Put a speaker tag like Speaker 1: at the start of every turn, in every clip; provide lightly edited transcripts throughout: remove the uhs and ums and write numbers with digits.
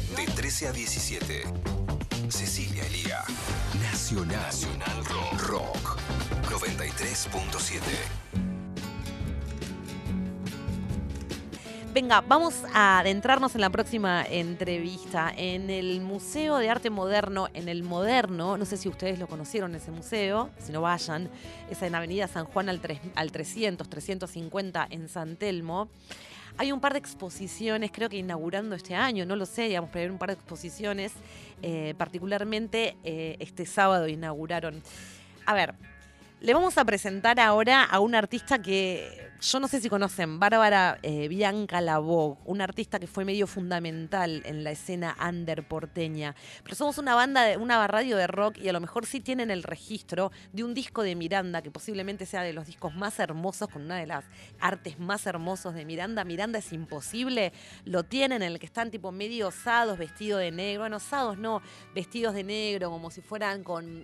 Speaker 1: De 13 a 17. Cecilia Elía. Nacional Rock. 93.7.
Speaker 2: Venga, vamos a adentrarnos en la próxima entrevista. En el Museo de Arte Moderno, en el Moderno, no sé si ustedes lo conocieron, ese museo, si no vayan, es en Avenida San Juan al 350 en San Telmo. Hay un par de exposiciones, creo que inaugurando este año, no lo sé, digamos, pero hay un par de exposiciones, particularmente este sábado inauguraron. A ver, le vamos a presentar ahora a una artista que yo no sé si conocen, Bárbara Bianca Lavog, una artista que fue medio fundamental en la escena under porteña. Pero somos una banda, una radio de rock y a lo mejor sí tienen el registro de un disco de Miranda, que posiblemente sea de los discos más hermosos, con una de las artes más hermosos de Miranda. Miranda es imposible, lo tienen, en el que están tipo medio osados, vestidos de negro. Bueno, osados no, vestidos de negro, como si fueran con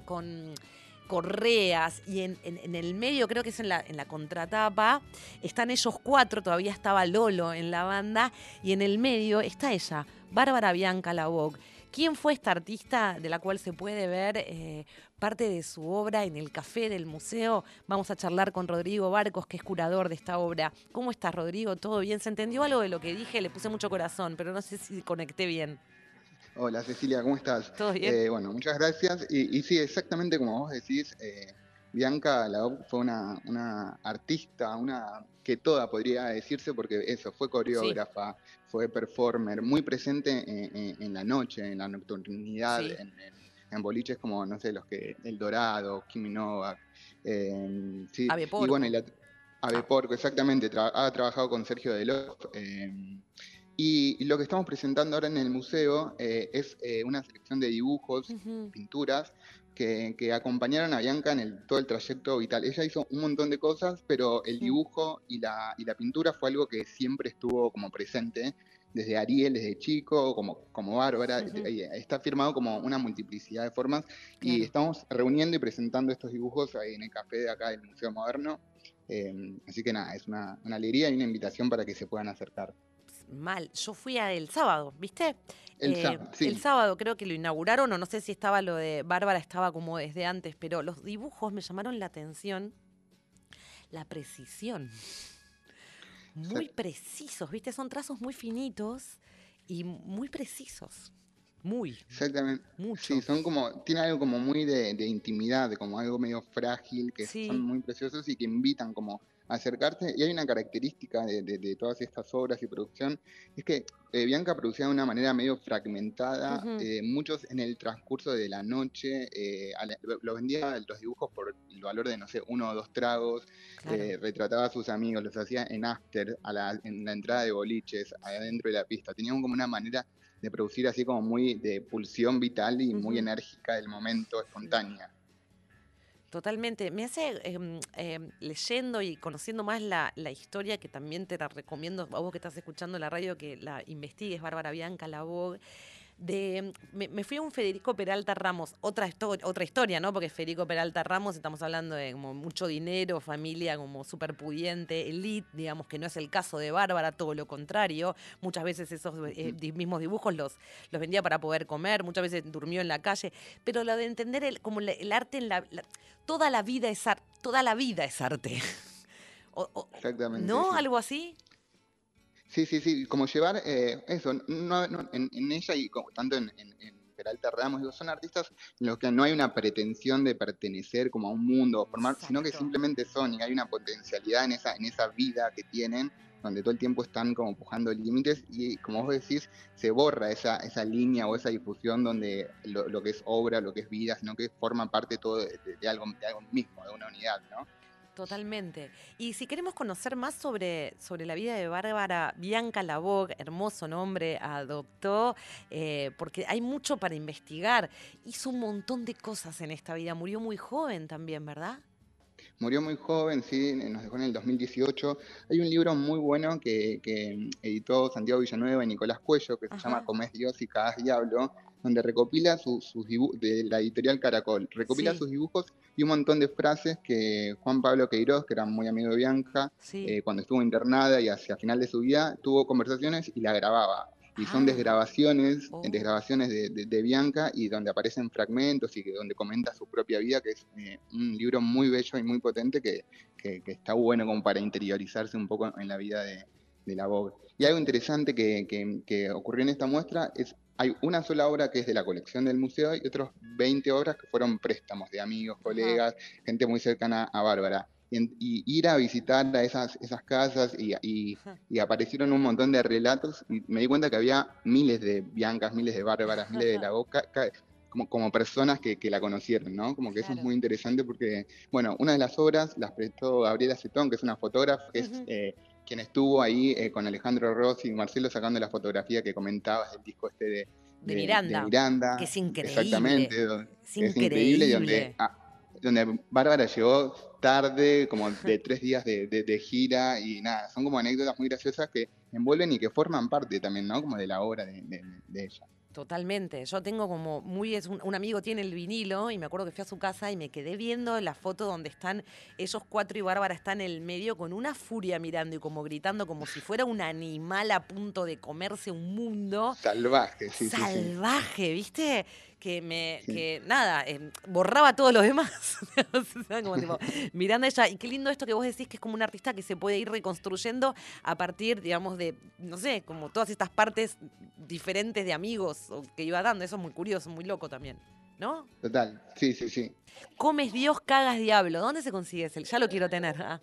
Speaker 2: correas, y en el medio, creo que es en la contratapa, están ellos cuatro, todavía estaba Lolo en la banda, y en el medio está ella, Bárbara Bianca Lavog. ¿Quién fue esta artista de la cual se puede ver parte de su obra en el café del museo? Vamos a charlar con Rodrigo Barcos, que es curador de esta obra. ¿Cómo estás, Rodrigo? ¿Todo bien? ¿Se entendió algo de lo que dije? Le puse mucho corazón, pero no sé si conecté bien.
Speaker 3: Hola Cecilia, ¿cómo estás?
Speaker 2: ¿Todo bien?
Speaker 3: Bueno, muchas gracias. Y sí, exactamente como vos decís, Bianca Laob fue una artista, una que toda podría decirse, porque eso, fue
Speaker 2: Sí,
Speaker 3: coreógrafa, fue performer, muy presente en la noche, en la nocturnidad,
Speaker 2: sí.
Speaker 3: en boliches como, no sé, los que El Dorado, Kimi Novak, sí,
Speaker 2: Ave
Speaker 3: y bueno,
Speaker 2: Porco.
Speaker 3: Ave
Speaker 2: Ah,
Speaker 3: Porco, exactamente, ha trabajado con Sergio Delof. Y lo que estamos presentando ahora en el museo es una selección de dibujos,
Speaker 2: ujú,
Speaker 3: pinturas, que acompañaron a Bianca en todo el trayecto vital. Ella hizo un montón de cosas, pero el
Speaker 2: ujú,
Speaker 3: dibujo y la pintura fue algo que siempre estuvo como presente, desde Ariel, desde chico, como Bárbara.
Speaker 2: ujú.
Speaker 3: Está firmado como una multiplicidad de formas, y
Speaker 2: Claro.
Speaker 3: estamos reuniendo y presentando estos dibujos ahí en el café de acá del Museo Moderno. Así que nada, es una alegría y una invitación para que se puedan acercar.
Speaker 2: Mal. Yo fui el sábado, ¿viste? El
Speaker 3: Sí,
Speaker 2: sábado creo que lo inauguraron, o no sé si estaba lo de Bárbara, estaba como desde antes, pero los dibujos me llamaron la atención, la precisión. Muy precisos, ¿viste? Son trazos muy finitos y muy precisos. Muy,
Speaker 3: exactamente. Sí,
Speaker 2: mucho.
Speaker 3: son como, tiene algo como muy de intimidad, como algo medio frágil, que son
Speaker 2: Sí.
Speaker 3: muy preciosos y que invitan como a acercarte. Y hay una característica de todas estas obras y producción, es que Bianca producía de una manera medio fragmentada,
Speaker 2: Ujú,
Speaker 3: muchos en el transcurso de la noche, lo vendía los dibujos por el valor de, no sé, uno o dos tragos,
Speaker 2: claro.
Speaker 3: retrataba a sus amigos, los hacía en after, en la entrada de boliches, adentro de la pista. Tenían como una manera de producir así como muy de pulsión vital y muy
Speaker 2: Ujú.
Speaker 3: enérgica del momento,
Speaker 2: Sí.
Speaker 3: espontánea.
Speaker 2: Totalmente. Me hace, leyendo y conociendo más la historia, que también te la recomiendo a vos que estás escuchando la radio, que la investigues, Bárbara Bianca Lavog. Me fui a un Federico Peralta Ramos, otra historia, ¿no? Porque Federico Peralta Ramos, estamos hablando de como mucho dinero, familia como súper pudiente, elite, digamos que no es el caso de Bárbara, todo lo contrario. Muchas veces esos mismos dibujos los vendía para poder comer, muchas veces durmió en la calle. Pero lo de entender como el arte en toda la vida es arte, toda la vida es arte.
Speaker 3: Exactamente,
Speaker 2: ¿No?
Speaker 3: sí.
Speaker 2: ¿Algo así?
Speaker 3: Sí, sí, sí, como llevar eso, en ella y tanto en Peralta Ramos, digo, son artistas en los que no hay una pretensión de pertenecer como a un mundo o formar, sino que
Speaker 2: Exacto.
Speaker 3: simplemente son y hay una potencialidad en esa vida que tienen, donde todo el tiempo están como empujando límites y como vos decís, se borra esa línea o esa difusión donde lo que es obra, lo que es vida, sino que forma parte todo de algo mismo, de una unidad, ¿no?
Speaker 2: Totalmente. Y si queremos conocer más sobre la vida de Bárbara Bianca Lavog, hermoso nombre, adoptó, porque hay mucho para investigar. Hizo un montón de cosas en esta vida. Murió muy joven también, ¿verdad?
Speaker 3: Murió muy joven, sí, nos dejó en el 2018. Hay un libro muy bueno que editó Santiago Villanueva y Nicolás Cuello, que se llama
Speaker 2: Ajá.
Speaker 3: Comés Dios y Cagás Diablo, donde recopila sus dibujos, de la editorial Caracol, recopila
Speaker 2: Sí,
Speaker 3: sus dibujos y un montón de frases que Juan Pablo Queiroz, que era muy amigo de Bianca,
Speaker 2: sí.
Speaker 3: cuando estuvo internada y hacia final de su vida, tuvo conversaciones y la grababa. y son desgrabaciones,
Speaker 2: Oh,
Speaker 3: desgrabaciones de Bianca y donde aparecen fragmentos y donde comenta su propia vida, que es un libro muy bello y muy potente que está bueno como para interiorizarse un poco en la vida de la Vogue. Y algo interesante que ocurrió en esta muestra es, hay una sola obra que es de la colección del museo y otros 20 obras que fueron préstamos de amigos,
Speaker 2: ajá.
Speaker 3: colegas, gente muy cercana a Bárbara. Y ir a visitar a esas casas y aparecieron un montón de relatos y me di cuenta que había miles de Biancas, miles de Bárbaras, miles de Lagos, como personas que la conocieron, ¿no? Como que eso es
Speaker 2: Claro.
Speaker 3: muy interesante porque, bueno, una de las obras las prestó Gabriela Cetón, que es una fotógrafa, que es
Speaker 2: Ujú.
Speaker 3: quien estuvo ahí con Alejandro Rossi y Marcelo sacando la fotografía que comentabas del disco este
Speaker 2: De
Speaker 3: de
Speaker 2: Miranda, que
Speaker 3: Miranda,
Speaker 2: es increíble.
Speaker 3: exactamente,
Speaker 2: Es
Speaker 3: es increíble y donde,
Speaker 2: increíble.
Speaker 3: donde Bárbara llegó tarde, como de 3 días de gira y nada, son como anécdotas muy graciosas que envuelven y que forman parte también, ¿no? Como de la obra de ella.
Speaker 2: Totalmente. Yo tengo como muy, es un amigo tiene el vinilo y me acuerdo que fui a su casa y me quedé viendo la foto donde están ellos cuatro y Bárbara está en el medio con una furia mirando y como gritando como si fuera un animal a punto de comerse un mundo
Speaker 3: Salvaje, sí, sí, sí.
Speaker 2: salvaje, ¿viste?
Speaker 3: Sí.
Speaker 2: Que nada, borraba todo lo demás. O sea, como tipo, mirando a ella. Y qué lindo esto que vos decís, que es como un artista que se puede ir reconstruyendo a partir, digamos, de, no sé, como todas estas partes diferentes de amigos que iba dando. Eso es muy curioso, muy loco también, ¿no?
Speaker 3: Total, sí, sí, sí.
Speaker 2: Comes Dios, cagas diablo. ¿Dónde se consigue ese? Ya lo quiero tener. Ah,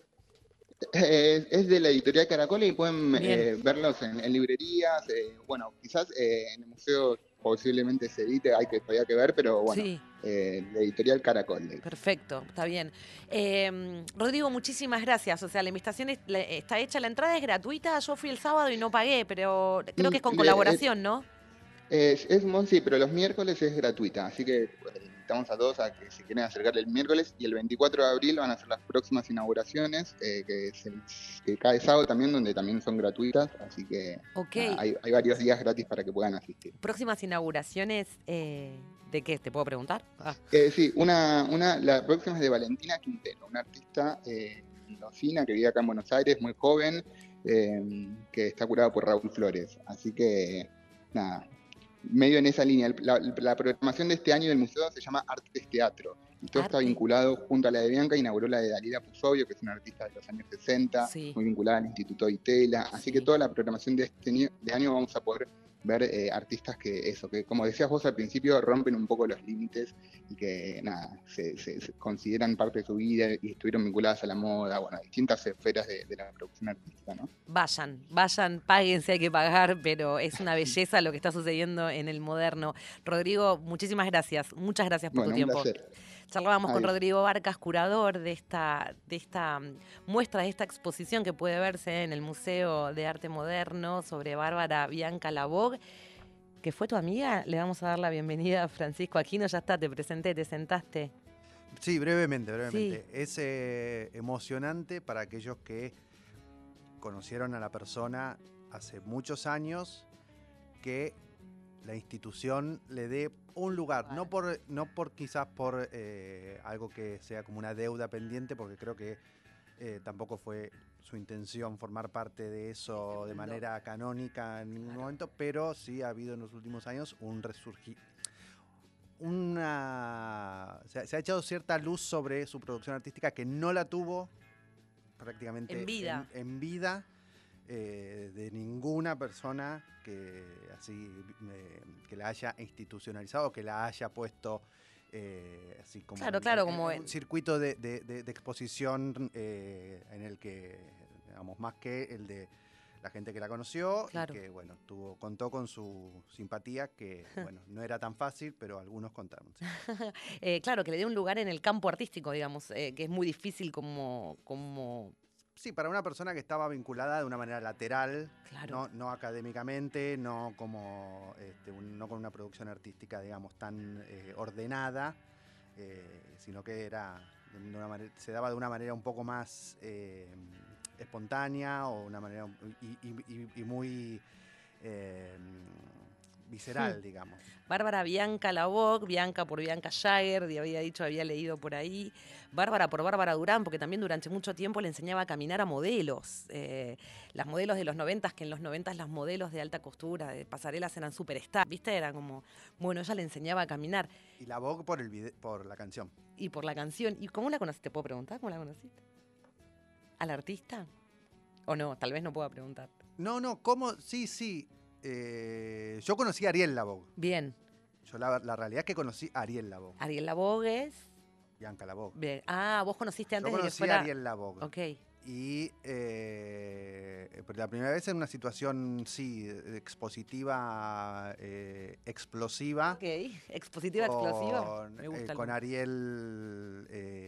Speaker 3: Es de la editorial Caracol y pueden
Speaker 2: bien.
Speaker 3: verlos en librerías. Bueno, quizás en el museo posiblemente se edite, hay que todavía que ver, pero bueno,
Speaker 2: Sí.
Speaker 3: la editorial Caracol.
Speaker 2: Perfecto, está bien. Rodrigo, muchísimas gracias. O sea, la invitación está hecha, la entrada es gratuita. Yo fui el sábado y no pagué, pero creo que es con colaboración, ¿no?
Speaker 3: Sí, pero los miércoles es gratuita, así que invitamos a todos a que se quieren acercar el miércoles y el 24 de abril van a ser las próximas inauguraciones, que cae sábado también, donde también son gratuitas, así que
Speaker 2: Ok.
Speaker 3: nada, hay varios días gratis para que puedan asistir.
Speaker 2: Próximas inauguraciones, ¿de qué? ¿Te puedo preguntar? Ah,
Speaker 3: Sí, la próxima es de Valentina Quintero, una artista mendocina que vive acá en Buenos Aires, muy joven, que está curada por Raúl Flores. Así que, nada, medio en esa línea. La programación de este año del museo se llama Artes Teatro, y todo está
Speaker 2: arte.
Speaker 3: vinculado junto a la de Bianca, inauguró la de Dalila Pusovio, que es una artista de los años 60,
Speaker 2: Sí,
Speaker 3: muy vinculada al Instituto Itela. Así que
Speaker 2: sí.
Speaker 3: toda la programación de de año vamos a poder ver artistas que como decías vos al principio, rompen un poco los límites y que nada, se consideran parte de su vida y estuvieron vinculadas a la moda, bueno, a distintas esferas de la producción artística, ¿no?
Speaker 2: Vayan, paguen si hay que pagar, pero es una belleza lo que está sucediendo en el moderno. Rodrigo, muchísimas gracias. Muchas gracias por tu
Speaker 3: Bueno, un
Speaker 2: tiempo.
Speaker 3: placer.
Speaker 2: Charlábamos con
Speaker 3: Adiós.
Speaker 2: Rodrigo Barcas, curador de esta muestra, de esta exposición que puede verse en el Museo de Arte Moderno sobre Bárbara Bianca Labog, que fue tu amiga. Le vamos a dar la bienvenida a Francisco Aquino. Ya está, te presenté, te sentaste.
Speaker 4: Sí, brevemente,
Speaker 2: Sí,
Speaker 4: brevemente. Es emocionante para aquellos que conocieron a la persona hace muchos años que la institución le dé un lugar, no por quizás por algo que sea como una deuda pendiente, porque creo que tampoco fue su intención formar parte de eso de manera canónica en ningún momento, pero sí ha habido en los últimos años un resurgir. Se ha echado cierta luz sobre su producción artística que no la tuvo prácticamente
Speaker 2: en vida.
Speaker 4: en vida de ninguna persona que así que la haya institucionalizado, que la haya puesto así como
Speaker 2: Claro, como
Speaker 4: en un circuito de exposición en el que, digamos, más que el de la gente que la conoció
Speaker 2: Claro.
Speaker 4: y que, bueno, contó con su simpatía, que, bueno, no era tan fácil, pero algunos contaron. Sí.
Speaker 2: Claro, que le dé un lugar en el campo artístico, digamos, que es muy difícil como
Speaker 4: Sí, para una persona que estaba vinculada de una manera lateral,
Speaker 2: claro.
Speaker 4: no académicamente, no como no con una producción artística, digamos, tan ordenada, sino que era se daba de una manera un poco más espontánea o una manera y muy visceral, digamos.
Speaker 2: Bárbara Bianca Lavoc, Bianca por Bianca Jagger, había dicho, había leído por ahí. Bárbara por Bárbara Durán, porque también durante mucho tiempo le enseñaba a caminar a modelos. Las modelos de los 90, que en los 90 las modelos de alta costura, de pasarelas eran superstars, ¿viste? Era como, bueno, ella le enseñaba a caminar.
Speaker 4: Y Lavoc por la canción.
Speaker 2: Y por la canción. ¿Y cómo la conociste? ¿Te puedo preguntar cómo la conociste? ¿Al artista? ¿O no? Tal vez no pueda preguntar.
Speaker 4: No, ¿cómo? Sí. Yo conocí a Ariel Lavoc.
Speaker 2: Bien.
Speaker 4: Yo la realidad es que conocí a Ariel Lavoc.
Speaker 2: Ariel Lavoc es...
Speaker 4: Bianca Lavoc.
Speaker 2: Bien. Ah, vos conociste antes
Speaker 4: Yo
Speaker 2: de que
Speaker 4: conocí
Speaker 2: fuera...
Speaker 4: a Ariel Lavoc.
Speaker 2: Ok.
Speaker 4: Y por la primera vez en una situación, sí, expositiva, explosiva.
Speaker 2: Ok. Expositiva, explosiva. Me gusta
Speaker 4: Con Ariel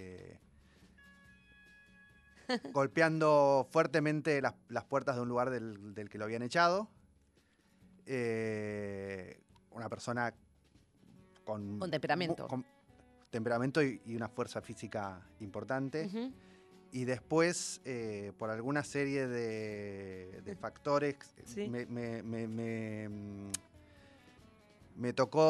Speaker 4: golpeando fuertemente las puertas de un lugar del que lo habían echado. Una persona con
Speaker 2: temperamento.
Speaker 4: Con temperamento y una fuerza física importante.
Speaker 2: Uh-huh.
Speaker 4: Y después, por alguna serie de factores,
Speaker 2: Sí.
Speaker 4: me tocó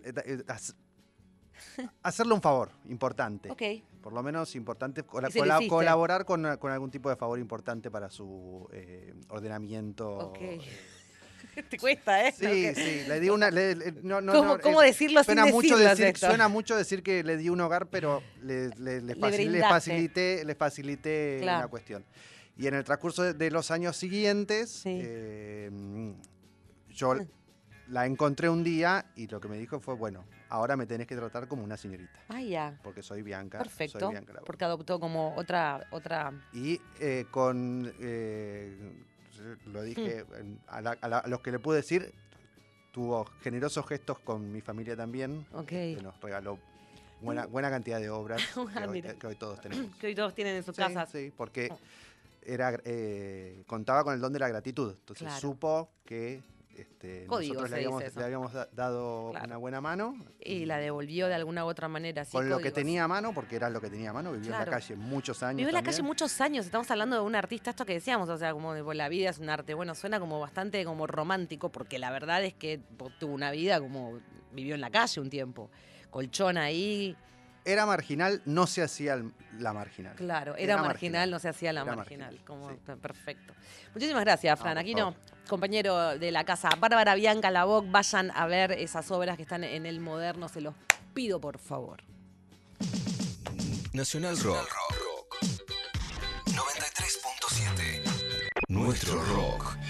Speaker 4: hacerle un favor importante.
Speaker 2: Ok.
Speaker 4: Por lo menos importante,
Speaker 2: ¿Y se lo hiciste?
Speaker 4: colaborar con algún tipo de favor importante para su ordenamiento.
Speaker 2: Ok. Te cuesta, ¿eh?
Speaker 4: Sí, le di una...
Speaker 2: ¿Cómo decirlo sin decirlo?
Speaker 4: Suena mucho decir que le di un hogar, pero le facilité
Speaker 2: Claro.
Speaker 4: una cuestión. Y en el transcurso de los años siguientes,
Speaker 2: Sí.
Speaker 4: yo la encontré un día y lo que me dijo fue, bueno, ahora me tenés que tratar como una señorita.
Speaker 2: Ah, ya.
Speaker 4: Porque soy Bianca.
Speaker 2: Perfecto.
Speaker 4: Soy Bianca Lavoc.
Speaker 2: Porque adoptó como otra...
Speaker 4: Y lo dije a los que le pude decir, tuvo generosos gestos con mi familia también.
Speaker 2: Ok.
Speaker 4: Que nos regaló buena cantidad de obras que hoy todos tenemos.
Speaker 2: Que hoy todos tienen en sus casas.
Speaker 4: Sí, porque contaba con el don de la gratitud. Entonces
Speaker 2: Claro.
Speaker 4: supo que
Speaker 2: Código
Speaker 4: nosotros
Speaker 2: se
Speaker 4: le
Speaker 2: dice eso.
Speaker 4: habíamos dado
Speaker 2: Claro.
Speaker 4: una buena mano.
Speaker 2: Y la devolvió de alguna u otra manera. Sí,
Speaker 4: Con lo que
Speaker 2: códigos.
Speaker 4: tenía a mano, porque era lo que tenía a mano, vivió
Speaker 2: Claro.
Speaker 4: en la calle muchos años.
Speaker 2: Vivió en la
Speaker 4: también.
Speaker 2: calle muchos años, estamos hablando de un artista, esto que decíamos, o sea, como de, la vida es un arte. Bueno, suena como bastante como romántico, porque la verdad es que tuvo una vida como vivió en la calle un tiempo. Colchón ahí,
Speaker 4: Era marginal, no se hacía la marginal.
Speaker 2: claro, era marginal, no se hacía la
Speaker 4: Era
Speaker 2: marginal. Como,
Speaker 4: sí.
Speaker 2: Perfecto. Muchísimas gracias, Fran.
Speaker 4: por
Speaker 2: Aquino,
Speaker 4: favor.
Speaker 2: compañero de la casa. Bárbara Bianca Lavoc, vayan a ver esas obras que están en el Moderno, se los pido por favor.
Speaker 1: Nacional Rock. 93.7. Nuestro rock.